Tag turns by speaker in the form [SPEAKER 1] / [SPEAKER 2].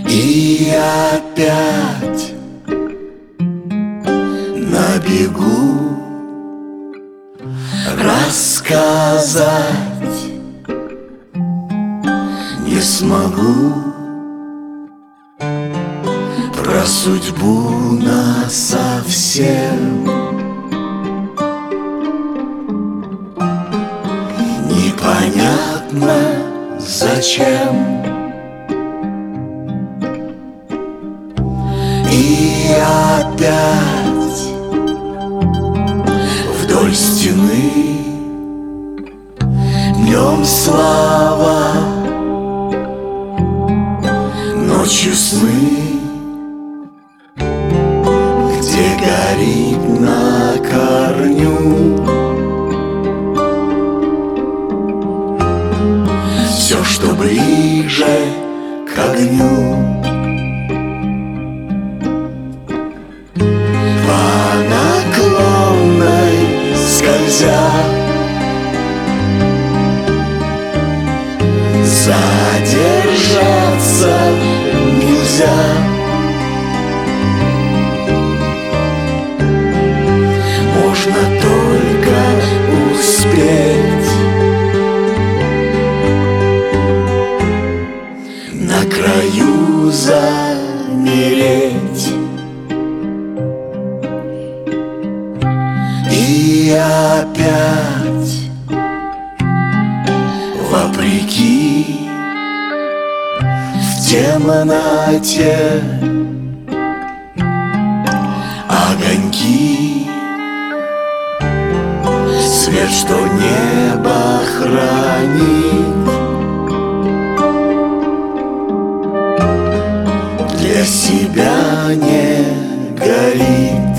[SPEAKER 1] И опять на бегу рассказать не смогу про судьбу насовсем. Непонятно зачем. И опять вдоль стены днем слава, ночью сны, где горит на корню все, что ближе к огню. По наклонной скользя, задержаться нельзя. Можно только успеть на краю замереть. И опять вопреки в темноте огоньки, свет, что небо хранит, для себя не горит.